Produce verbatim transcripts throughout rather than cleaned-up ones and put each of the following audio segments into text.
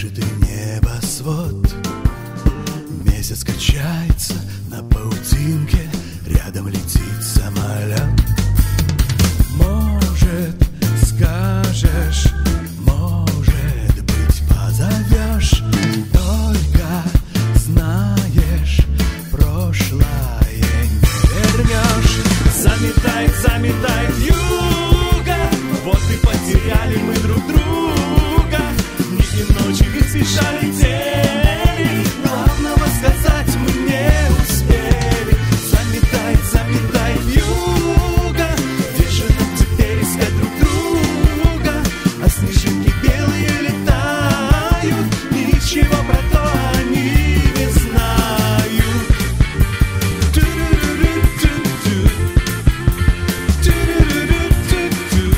Вышитый небосвод, месяц качается на паутинке, рядом летит самолет. Может, скажешь, может быть, позовешь, только знаешь, прошлое не вернешь. Заметает, заметает вьюга, вот и потеряли мы друг друга. Дни и ночи ведь спеша летели, главного сказать мы не успели. Заметает, заметает вьюга, где же нам теперь искать друг друга? А снежинки белые летают, ничего про то они не знают. Ту-ру-ру-ру-ту-ту. Ту-ру-ру-ру-ту-ту.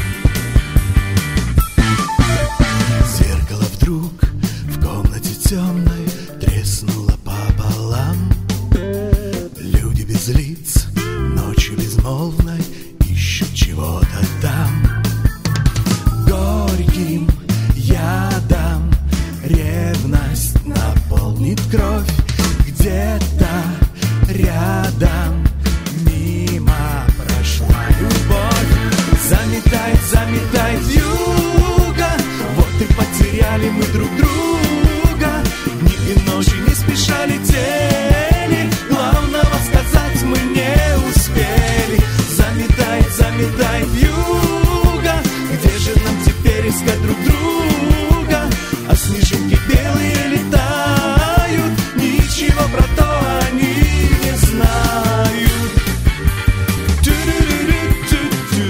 Зеркало вдруг в комнате темной треснуло пополам. Люди без лиц, ночью безмолвной ищут чего-то там. Горьким ядом ревность наполнит кровь. Где-то рядом мимо прошла любовь. Заметает, заметает вьюга, вот и потеряли мы друг друга. Дни и ночи не спеша летели, главного сказать мы не успели. Заметает, заметает вьюга, где же нам теперь искать друг друга? А снежинки белые летают, ничего про то они не знают. Ту-ру-ру-ру-ту-ту.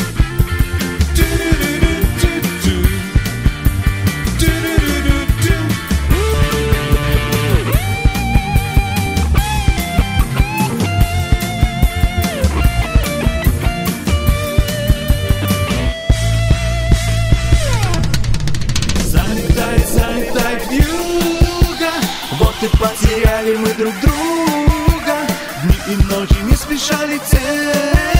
Ту-ру-ру-ру-ту-ту. Ту-ру-ру-ру-ту. Залетает, залетает вьюга, вот и потеряли мы друг друга. Дни и ночи не спеша летели,